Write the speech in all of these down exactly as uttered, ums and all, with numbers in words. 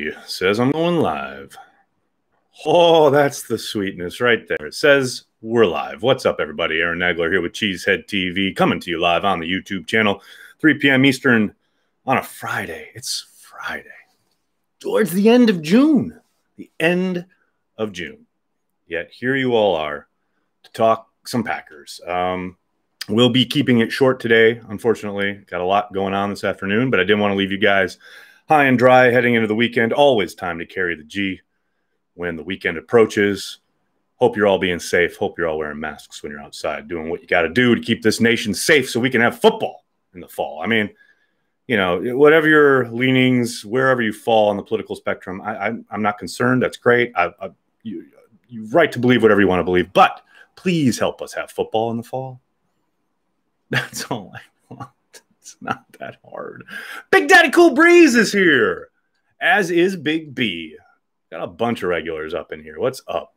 Says I'm going live. Oh, that's the sweetness right there. It says we're live. What's up, everybody? Aaron Nagler here with Cheesehead T V, coming to you live on the YouTube channel, three p m Eastern on a Friday. It's Friday. Towards the end of June. The end of June. Yet here you all are to talk some Packers. Um, we'll be keeping it short today, unfortunately. Got a lot going on this afternoon, but I didn't want to leave you guys high and dry heading into the weekend. Always time to carry the G when the weekend approaches. Hope you're all being safe. Hope you're all wearing masks when you're outside, doing what you got to do to keep this nation safe so we can have football in the fall. I mean, you know, whatever your leanings, wherever you fall on the political spectrum, I, I, I'm not concerned. That's great. I, I, you, you're right to believe whatever you want to believe, but please help us have football in the fall. That's all I want. It's not that hard. Big Daddy Cool Breeze is here, as is Big B. Got a bunch of regulars up in here. What's up?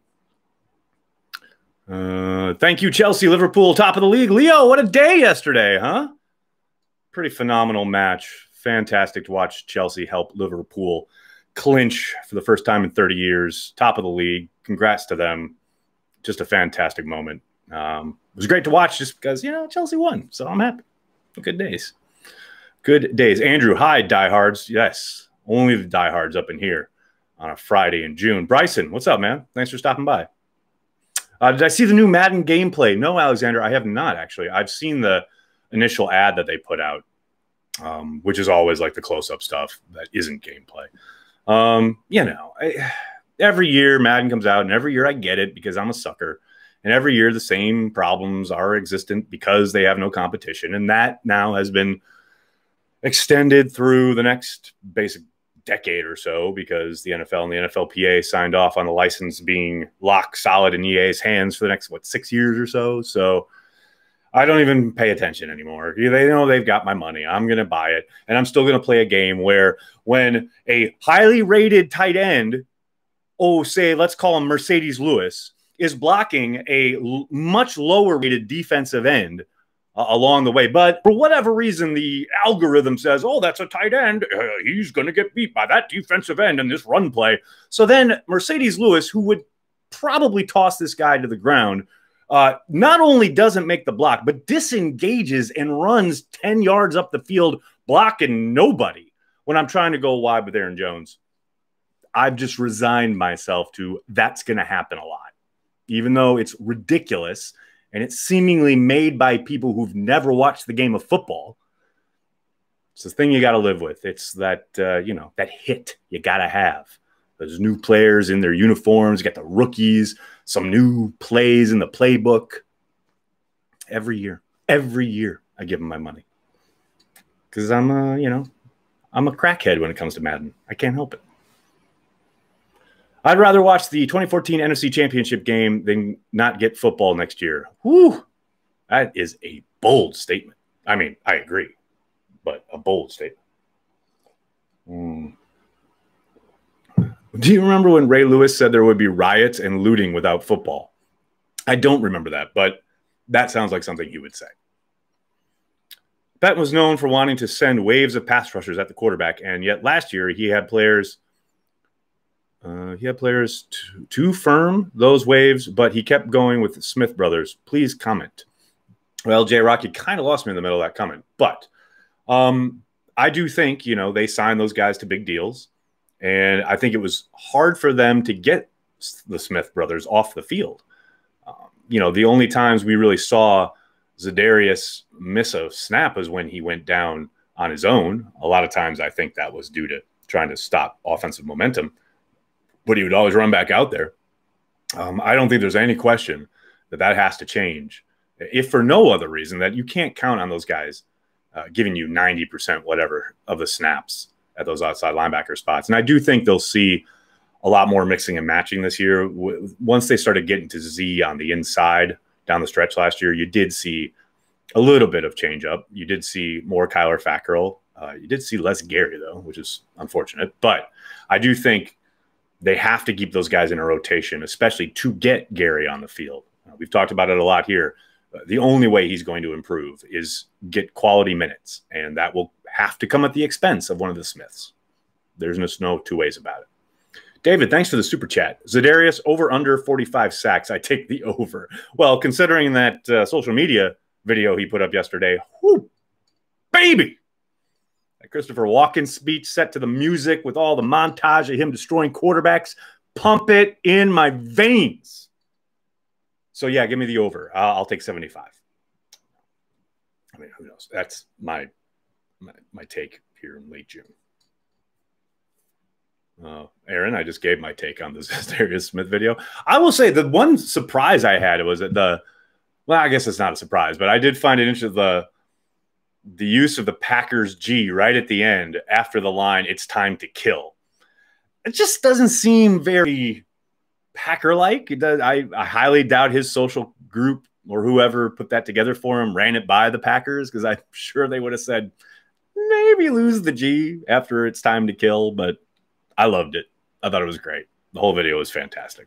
Uh, thank you, Chelsea, Liverpool, top of the league. Leo, what a day yesterday, huh? Pretty phenomenal match. Fantastic to watch Chelsea help Liverpool clinch for the first time in thirty years. Top of the league. Congrats to them. Just a fantastic moment. Um, it was great to watch just because, you know, Chelsea won. So I'm happy. Good days. Good days. Andrew, hi, diehards. Yes, only the diehards up in here on a Friday in June. Bryson, what's up, man? Thanks for stopping by. Uh, did I see the new Madden gameplay? No, Alexander, I have not, actually. I've seen the initial ad that they put out, um, which is always like the close-up stuff that isn't gameplay. Um, you know, I, every year Madden comes out, and every year I get it because I'm a sucker. And every year the same problems are existent because they have no competition. And that now has been extended through the next basic decade or so because the N F L and the N F L P A signed off on the license being lock solid in E A's hands for the next, what, six years or so. So I don't even pay attention anymore. They know they've got my money. I'm going to buy it. And I'm still going to play a game where when a highly rated tight end, oh, say, let's call him Mercedes Lewis, is blocking a l much lower rated defensive end uh, along the way. But for whatever reason, the algorithm says, oh, that's a tight end. Uh, he's going to get beat by that defensive end in this run play. So then Mercedes Lewis, who would probably toss this guy to the ground, uh, not only doesn't make the block, but disengages and runs ten yards up the field, blocking nobody when I'm trying to go wide with Aaron Jones. I've just resigned myself to that's going to happen a lot. Even though it's ridiculous and it's seemingly made by people who've never watched the game of football, it's the thing you got to live with. It's that, uh, you know, that hit you got to have. Those new players in their uniforms, you got the rookies, some new plays in the playbook. Every year, every year I give them my money. Because I'm a, you know, I'm a crackhead when it comes to Madden. I can't help it. I'd rather watch the twenty fourteen N F C Championship game than not get football next year. Whew. That is a bold statement. I mean, I agree, but a bold statement. Mm. Do you remember when Ray Lewis said there would be riots and looting without football? I don't remember that, but that sounds like something he would say. Patton was known for wanting to send waves of pass rushers at the quarterback, and yet last year he had players... Uh, he had players to, to firm those waves, but he kept going with the Smith brothers. Please comment. Well, J. Rocky kind of lost me in the middle of that comment, but um, I do think, you know, they signed those guys to big deals, and I think it was hard for them to get the Smith brothers off the field. Um, you know, the only times we really saw Za'Darius miss a snap was when he went down on his own. A lot of times I think that was due to trying to stop offensive momentum. But he would always run back out there. Um, I don't think there's any question that that has to change, if for no other reason that you can't count on those guys uh, giving you ninety percent whatever of the snaps at those outside linebacker spots. And I do think they'll see a lot more mixing and matching this year. Once they started getting to Z on the inside down the stretch last year, you did see a little bit of change up. You did see more Kyler Fackrell. Uh, you did see less Gary, though, which is unfortunate. But I do think they have to keep those guys in a rotation, especially to get Gary on the field. Uh, we've talked about it a lot here. Uh, the only way he's going to improve is get quality minutes, and that will have to come at the expense of one of the Smiths. There's no, no two ways about it. David, thanks for the super chat. Za'Darius over under forty-five sacks. I take the over. Well, considering that uh, social media video he put up yesterday, whoo, baby. That Christopher Walken speech set to the music with all the montage of him destroying quarterbacks. Pump it in my veins. So, yeah, give me the over. I'll, I'll take seventy-five. I mean, who knows? That's my, my, my take here in late June. Uh, Aaron, I just gave my take on this Darius Smith video. I will say the one surprise I had was that the, well, I guess it's not a surprise, but I did find it interesting, the, the use of the Packers G right at the end after the line, it's time to kill. It just doesn't seem very Packer-like. It does, I, I highly doubt his social group or whoever put that together for him ran it by the Packers, because I'm sure they would have said, maybe lose the G after it's time to kill, but I loved it. I thought it was great. The whole video was fantastic.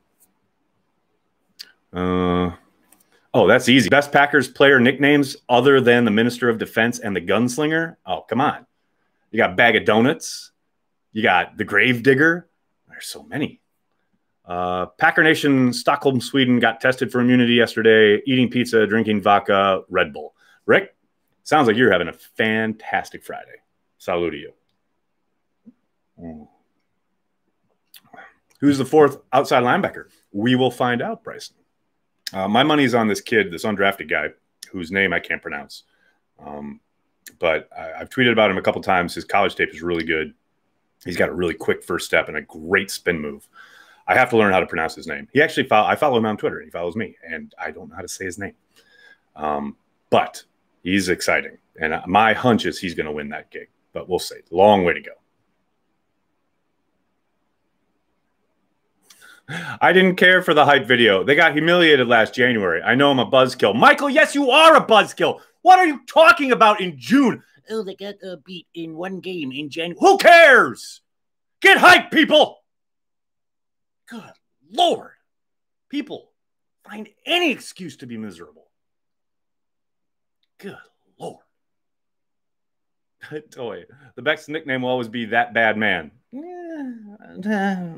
Uh, oh, that's easy. Best Packers player nicknames other than the Minister of Defense and the Gunslinger? Oh, come on. You got Bag of Donuts. You got the Gravedigger. There's so many. Uh, Packer Nation, Stockholm, Sweden, got tested for immunity yesterday. Eating pizza, drinking vodka, Red Bull. Rick, sounds like you're having a fantastic Friday. Salute to you. Mm. Who's the fourth outside linebacker? We will find out, Bryson. Uh, my money's on this kid, this undrafted guy, whose name I can't pronounce. Um, but I, I've tweeted about him a couple times. His college tape is really good. He's got a really quick first step and a great spin move. I have to learn how to pronounce his name. He actually follow, I follow him on Twitter. He follows me, and I don't know how to say his name. Um, but he's exciting. And my hunch is he's going to win that gig. But we'll see. Long way to go. I didn't care for the hype video. They got humiliated last January. I know I'm a buzzkill. Michael, yes, you are a buzzkill. What are you talking about in June? Oh, they got uh, beat in one game in January. Who cares? Get hype, people. Good Lord. People find any excuse to be miserable. Good Lord. Toy. The best nickname will always be that bad man. Yeah.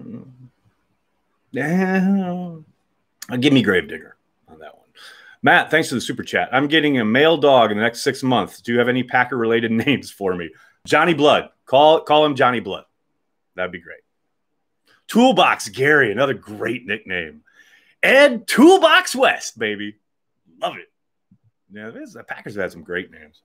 Give me Gravedigger on that one. Matt, thanks for the super chat. I'm getting a male dog in the next six months. Do you have any Packer-related names for me? Johnny Blood. Call, call him Johnny Blood. That'd be great. Toolbox Gary, another great nickname. Ed Toolbox West, baby. Love it. Yeah, this, the Packers have had some great names.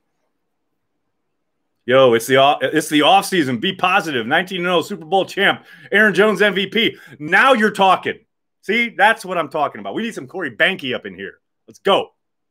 Yo, it's the off, it's the off season. Be positive. nineteen and oh Super Bowl champ. Aaron Jones M V P. Now you're talking. See, that's what I'm talking about. We need some Corey Banke up in here. Let's go.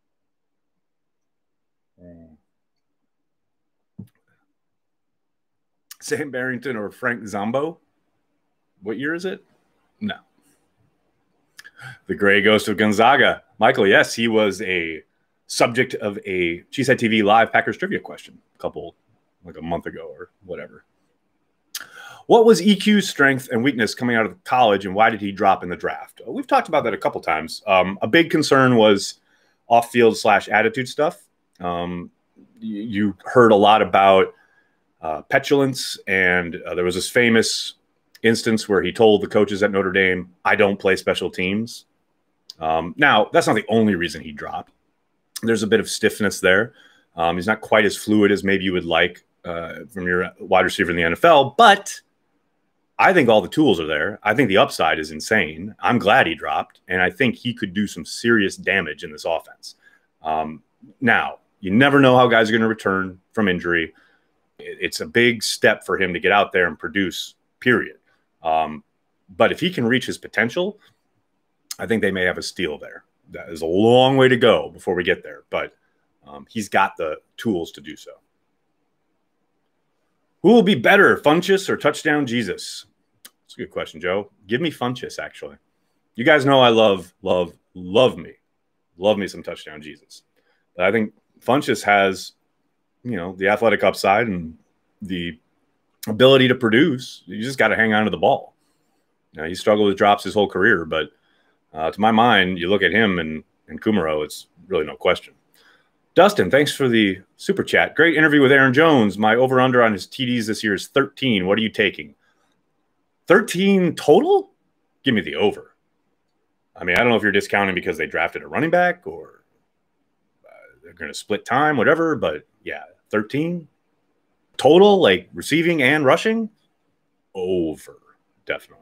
Sam Barrington or Frank Zombo? What year is it? No. The Gray Ghost of Gonzaga. Michael, yes, he was a subject of a Cheesehead T V live Packers trivia question a couple like a month ago or whatever. What was E Q's strength and weakness coming out of college, and why did he drop in the draft? We've talked about that a couple times. Um, a big concern was off-field slash attitude stuff. Um, you, you heard a lot about uh, petulance, and uh, there was this famous instance where he told the coaches at Notre Dame, I don't play special teams. Um, now, that's not the only reason he dropped. There's a bit of stiffness there. Um, he's not quite as fluid as maybe you would like uh, from your wide receiver in the N F L, but I think all the tools are there. I think the upside is insane. I'm glad he dropped, and I think he could do some serious damage in this offense. Um, now, you never know how guys are going to return from injury. It's a big step for him to get out there and produce, period. Um, but if he can reach his potential, I think they may have a steal there. That is a long way to go before we get there, but um, he's got the tools to do so. Who will be better, Funchess or Touchdown Jesus? That's a good question, Joe. Give me Funchess, actually. You guys know I love, love, love me. Love me some Touchdown Jesus. But I think Funchess has, you know, the athletic upside and the ability to produce. You just got to hang on to the ball. Now, he struggled with drops his whole career, but uh, to my mind, you look at him and, and Kumaro, it's really no question. Dustin, thanks for the super chat. Great interview with Aaron Jones. My over-under on his T Ds this year is thirteen. What are you taking? thirteen total? Give me the over. I mean, I don't know if you're discounting because they drafted a running back or uh, they're going to split time, whatever. But yeah, thirteen total, like receiving and rushing, over, definitely.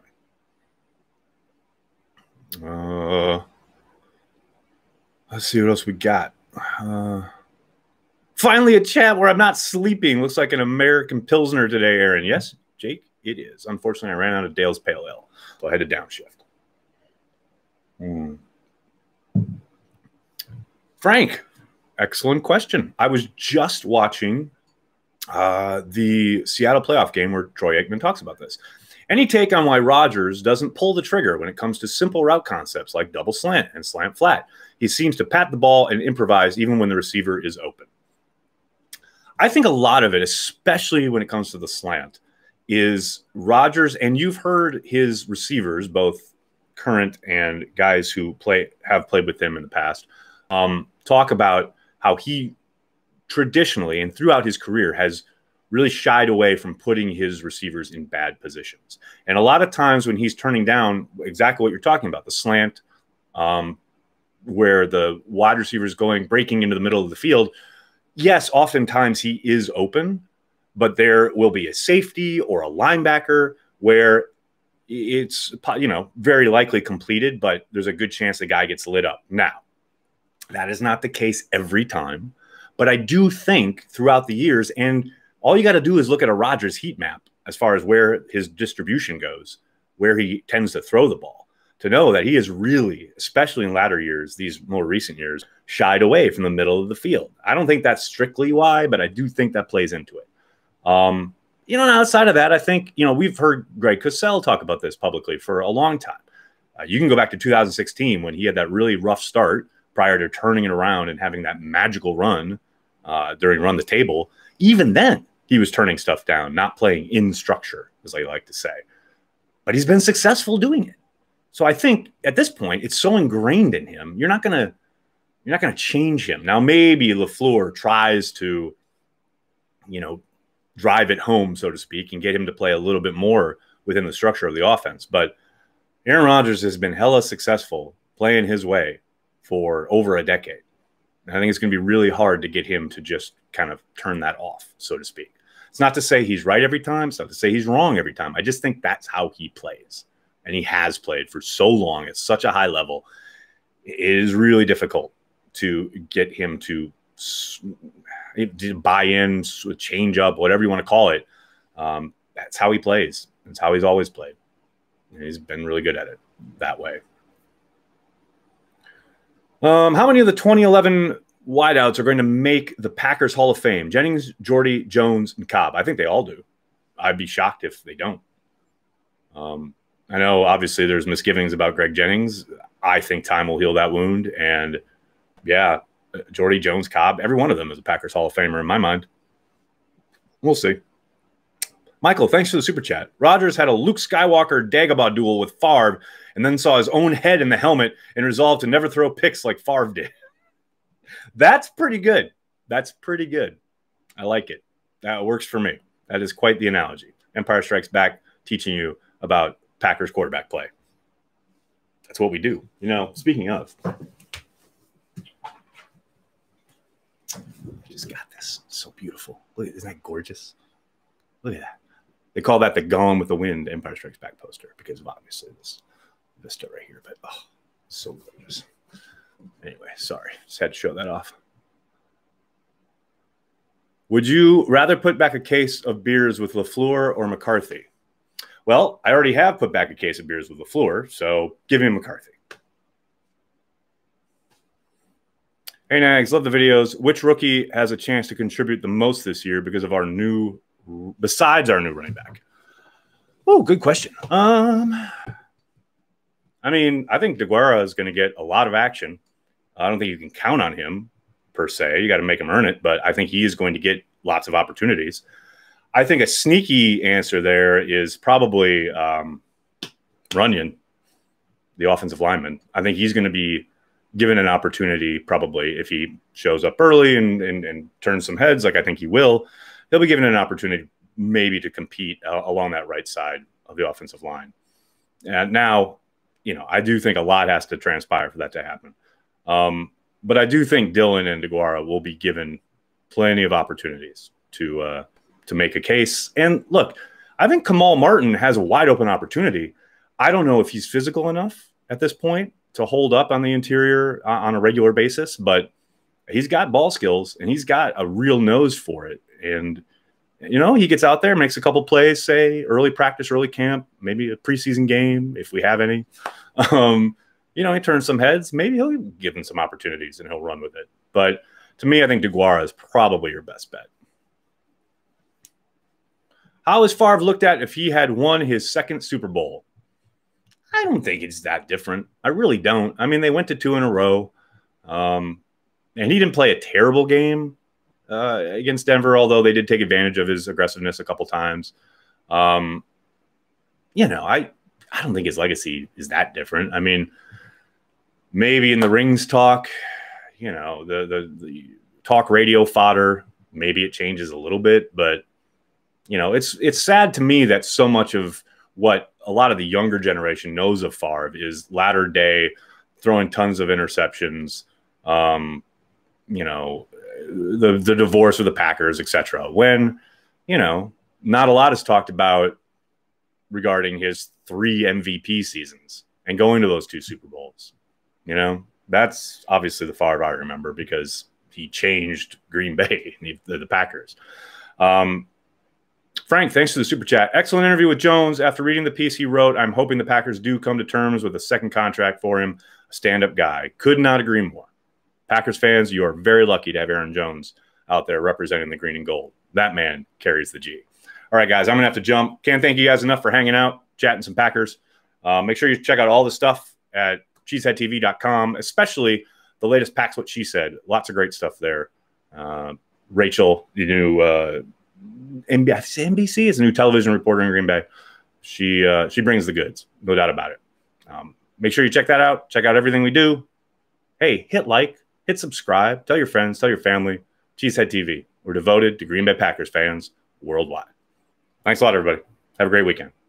Uh, let's see what else we got. Uh, finally, a chat where I'm not sleeping. Looks like an American Pilsner today, Aaron. Yes, Jake, it is. Unfortunately, I ran out of Dale's Pale Ale, so I had to downshift. Mm. Frank, excellent question. I was just watching uh, the Seattle playoff game where Troy Aikman talks about this. Any take on why Rodgers doesn't pull the trigger when it comes to simple route concepts like double slant and slant flat? He seems to pat the ball and improvise even when the receiver is open. I think a lot of it, especially when it comes to the slant, is Rodgers, and you've heard his receivers, both current and guys who play have played with him in the past, um, talk about how he traditionally and throughout his career has really shied away from putting his receivers in bad positions. And a lot of times when he's turning down exactly what you're talking about, the slant, um, where the wide receiver is going, breaking into the middle of the field, yes, oftentimes he is open, but there will be a safety or a linebacker where it's, you know, very likely completed, but there's a good chance the guy gets lit up. Now, that is not the case every time, but I do think throughout the years, and all you got to do is look at a Rodgers heat map as far as where his distribution goes, where he tends to throw the ball, to know that he is really, especially in latter years, these more recent years, shied away from the middle of the field. I don't think that's strictly why, but I do think that plays into it. Um, you know, and outside of that, I think, you know, we've heard Greg Cosell talk about this publicly for a long time. Uh, you can go back to two thousand sixteen when he had that really rough start prior to turning it around and having that magical run uh, during Run the Table. Even then, he was turning stuff down, not playing in structure, as I like to say. But he's been successful doing it. So I think at this point, it's so ingrained in him, you're not gonna you're not gonna change him. Now, maybe LaFleur tries to, you know, drive it home, so to speak, and get him to play a little bit more within the structure of the offense. But Aaron Rodgers has been hella successful playing his way for over a decade. And I think it's going to be really hard to get him to just kind of turn that off, so to speak. It's not to say he's right every time. It's not to say he's wrong every time. I just think that's how he plays. And he has played for so long at such a high level. It is really difficult to get him to buy in, change up, whatever you want to call it. Um, that's how he plays. That's how he's always played. And he's been really good at it that way. Um, how many of the twenty eleven wideouts are going to make the Packers Hall of Fame? Jennings, Jordy, Jones, and Cobb. I think they all do. I'd be shocked if they don't. Um, I know, obviously, there's misgivings about Greg Jennings. I think time will heal that wound. And, yeah, Jordy, Jones, Cobb, every one of them is a Packers Hall of Famer in my mind. We'll see. Michael, thanks for the super chat. Rodgers had a Luke Skywalker Dagobah duel with Favre and then saw his own head in the helmet and resolved to never throw picks like Favre did. That's pretty good. That's pretty good. I like it. That works for me. That is quite the analogy. Empire Strikes Back teaching you about Packers quarterback play. That's what we do. You know, speaking of, just got this. It's so beautiful. Look, isn't that gorgeous? Look at that. They call that the Gone with the Wind Empire Strikes Back poster because of obviously this vista right here. But, oh, so gorgeous. Anyway, sorry. Just had to show that off. Would you rather put back a case of beers with LaFleur or McCarthy? Well, I already have put back a case of beers with LaFleur, so give me McCarthy. Hey, Nags, love the videos. Which rookie has a chance to contribute the most this year because of our new, besides our new running back? Oh, good question. Um, I mean, I think DeGuara is going to get a lot of action. I don't think you can count on him, per se. You got to make him earn it, but I think he is going to get lots of opportunities. I think a sneaky answer there is probably um, Runyon, the offensive lineman. I think he's going to be given an opportunity probably if he shows up early and, and, and turns some heads, like I think he will. He'll be given an opportunity maybe to compete uh, along that right side of the offensive line. And now, you know, I do think a lot has to transpire for that to happen. Um, but I do think Dillon and DeGuara will be given plenty of opportunities to uh, to make a case. And look, I think Kamal Martin has a wide open opportunity. I don't know if he's physical enough at this point to hold up on the interior uh, on a regular basis, but he's got ball skills and he's got a real nose for it. And, you know, he gets out there, makes a couple plays, say early practice, early camp, maybe a preseason game, if we have any. Um, you know, he turns some heads. Maybe he'll give him some opportunities and he'll run with it. But to me, I think DeGuara is probably your best bet. How is Favre looked at if he had won his second Super Bowl? I don't think it's that different. I really don't. I mean, they went to two in a row. Um, and he didn't play a terrible game uh, against Denver, although they did take advantage of his aggressiveness a couple times. Um, you know, I, I don't think his legacy is that different. I mean, maybe in the rings talk, you know, the, the, the talk radio fodder, maybe it changes a little bit, but you know, it's, it's sad to me that so much of what a lot of the younger generation knows of Favre is latter day throwing tons of interceptions, um, you know, the, the divorce of the Packers, et cetera. When, you know, not a lot is talked about regarding his three M V P seasons and going to those two Super Bowls. You know, that's obviously the Favre I remember because he changed Green Bay, the, the Packers. Um, Frank, thanks for the super chat. Excellent interview with Jones. After reading the piece he wrote, I'm hoping the Packers do come to terms with a second contract for him. A stand-up guy. Could not agree more. Packers fans, you are very lucky to have Aaron Jones out there representing the green and gold. That man carries the G. All right, guys, I'm going to have to jump. Can't thank you guys enough for hanging out, chatting some Packers. Uh, make sure you check out all the stuff at cheesehead T V dot com, especially the latest Packs What She Said. Lots of great stuff there. Uh, Rachel, the new uh, N B C is a new television reporter in Green Bay. She uh, she brings the goods, no doubt about it. Um, make sure you check that out. Check out everything we do. Hey, hit like, hit subscribe, tell your friends, tell your family. Cheesehead T V. We're devoted to Green Bay Packers fans worldwide. Thanks a lot, everybody. Have a great weekend.